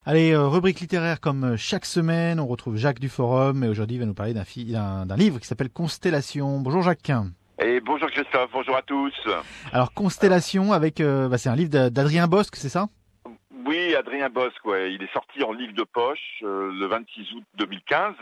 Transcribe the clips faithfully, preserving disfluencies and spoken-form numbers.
Allez, euh, rubrique littéraire comme chaque semaine, on retrouve Jacques du Forum et aujourd'hui il va nous parler d'un, fi- d'un, d'un livre qui s'appelle Constellation. Bonjour Jacques. Et bonjour Christophe, bonjour à tous. Alors Constellation avec, euh, bah, c'est un livre d'A- d'Adrien Bosc, c'est ça ? Oui, Adrien Bosc, ouais. Il est sorti en livre de poche euh, le vingt-six août deux mille quinze.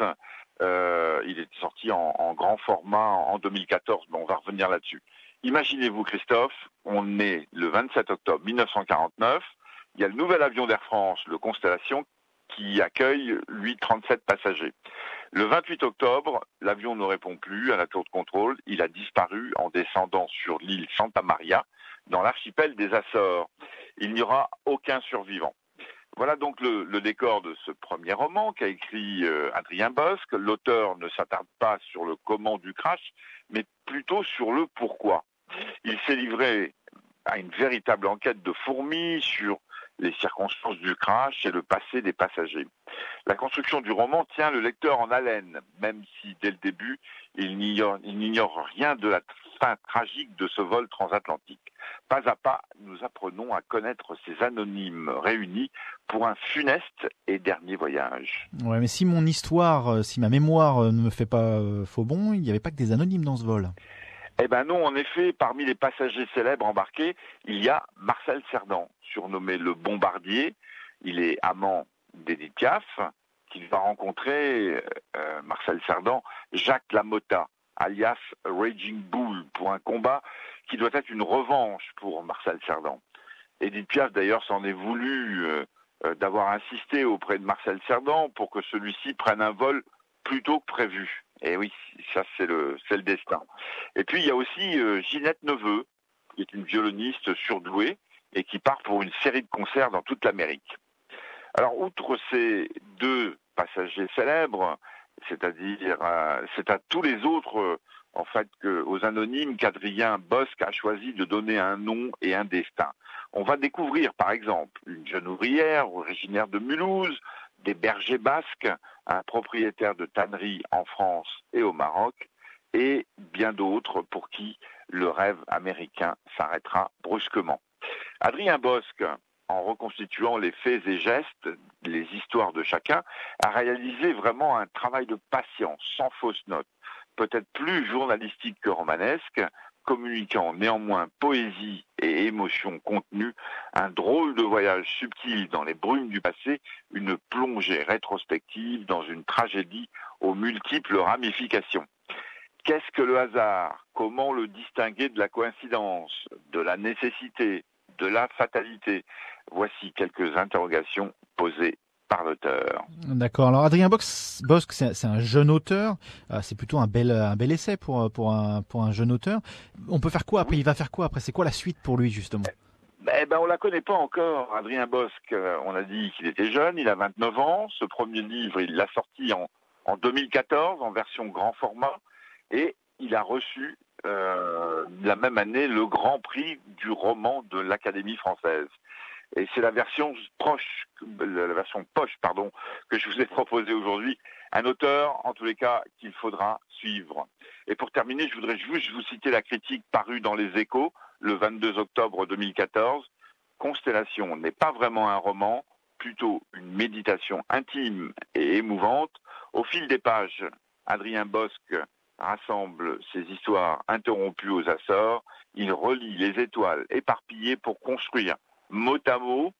Euh, il est sorti en, en grand format en, en deux mille quatorze, mais on va revenir là-dessus. Imaginez-vous Christophe, on est le vingt-sept octobre mille neuf cent quarante-neuf. Il y a le nouvel avion d'Air France, le Constellation, qui accueille, lui, trente-sept passagers. Le vingt-huit octobre, l'avion ne répond plus à la tour de contrôle. Il a disparu en descendant sur l'île Santa Maria, dans l'archipel des Açores. Il n'y aura aucun survivant. Voilà donc le, le décor de ce premier roman qu'a écrit euh, Adrien Bosc. L'auteur ne s'attarde pas sur le comment du crash, mais plutôt sur le pourquoi. Il s'est livré à une véritable enquête de fourmi sur les circonstances du crash et le passé des passagers. La construction du roman tient le lecteur en haleine, même si dès le début, il n'ignore, il n'ignore rien de la fin tragique de ce vol transatlantique. Pas à pas, nous apprenons à connaître ces anonymes réunis pour un funeste et dernier voyage. Ouais, mais si mon histoire, euh, si ma mémoire euh, ne me fait pas euh, faux bon, il n'y avait pas que des anonymes dans ce vol. Eh ben non, en effet, parmi les passagers célèbres embarqués, il y a Marcel Cerdan, surnommé le Bombardier. Il est amant d'Édith Piaf, qu'il va rencontrer, euh, Marcel Cerdan, Jacques Lamotta, alias Raging Bull, pour un combat qui doit être une revanche pour Marcel Cerdan. Édith Piaf, d'ailleurs, s'en est voulu euh, euh, d'avoir insisté auprès de Marcel Cerdan pour que celui-ci prenne un vol plus tôt que prévu. Et oui, ça c'est le, c'est le destin. Et puis il y a aussi euh, Ginette Neveu, qui est une violoniste surdouée et qui part pour une série de concerts dans toute l'Amérique. Alors outre ces deux passagers célèbres, c'est-à-dire euh, c'est à tous les autres, euh, en fait, que, aux anonymes qu'Adrien Bosc a choisi de donner un nom et un destin. On va découvrir par exemple une jeune ouvrière originaire de Mulhouse, des bergers basques, un propriétaire de tannerie en France et au Maroc, et bien d'autres pour qui le rêve américain s'arrêtera brusquement. Adrien Bosc, en reconstituant les faits et gestes, les histoires de chacun, a réalisé vraiment un travail de patience, sans fausse note, peut-être plus journalistique que romanesque, communiquant néanmoins poésie et émotion contenue, un drôle de voyage subtil dans les brumes du passé, une plongée rétrospective dans une tragédie aux multiples ramifications. Qu'est-ce que le hasard ? Comment le distinguer de la coïncidence, de la nécessité, de la fatalité ? Voici quelques interrogations posées par l'auteur. D'accord. Alors Adrien Bosc, Bosc c'est, c'est un jeune auteur. Euh, c'est plutôt un bel, un bel essai pour pour un pour un jeune auteur. On peut faire quoi après ? Il va faire quoi après ? C'est quoi la suite pour lui justement ? Eh ben, on la connaît pas encore. Adrien Bosc, euh, on a dit qu'il était jeune, il a vingt-neuf ans. Ce premier livre, il l'a sorti en en deux mille quatorze en version grand format et il a reçu euh, la même année le Grand Prix du roman de l'Académie française. Et c'est la version proche, la version poche, pardon, que je vous ai proposée aujourd'hui. Un auteur, en tous les cas, qu'il faudra suivre. Et pour terminer, je voudrais juste vous citer la critique parue dans Les Échos, le vingt-deux octobre deux mille quatorze. Constellation n'est pas vraiment un roman, plutôt une méditation intime et émouvante. Au fil des pages, Adrien Bosc rassemble ses histoires interrompues aux Açores. Il relie les étoiles éparpillées pour construire mot à mot,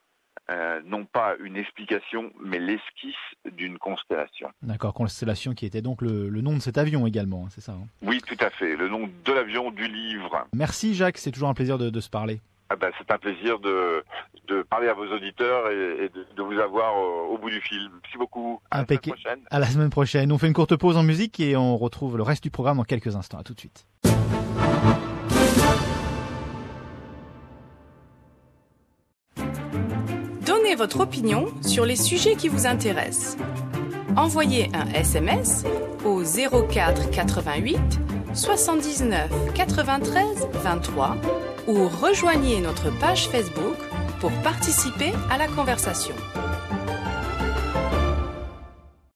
euh, non pas une explication, mais l'esquisse d'une constellation. D'accord, Constellation qui était donc le, le nom de cet avion également, c'est ça hein ? Oui, tout à fait, le nom de l'avion, du livre. Merci Jacques, c'est toujours un plaisir de, de se parler. Ah ben, c'est un plaisir de, de parler à vos auditeurs et, et de, de vous avoir au, au bout du fil. Merci beaucoup. À la Impecc... semaine prochaine. À la semaine prochaine. On fait une courte pause en musique et on retrouve le reste du programme dans quelques instants. À tout de suite. Donnez votre opinion sur les sujets qui vous intéressent. Envoyez un S M S au zéro quatre quatre-vingt-huit soixante-dix-neuf quatre-vingt-treize vingt-trois ou rejoignez notre page Facebook pour participer à la conversation.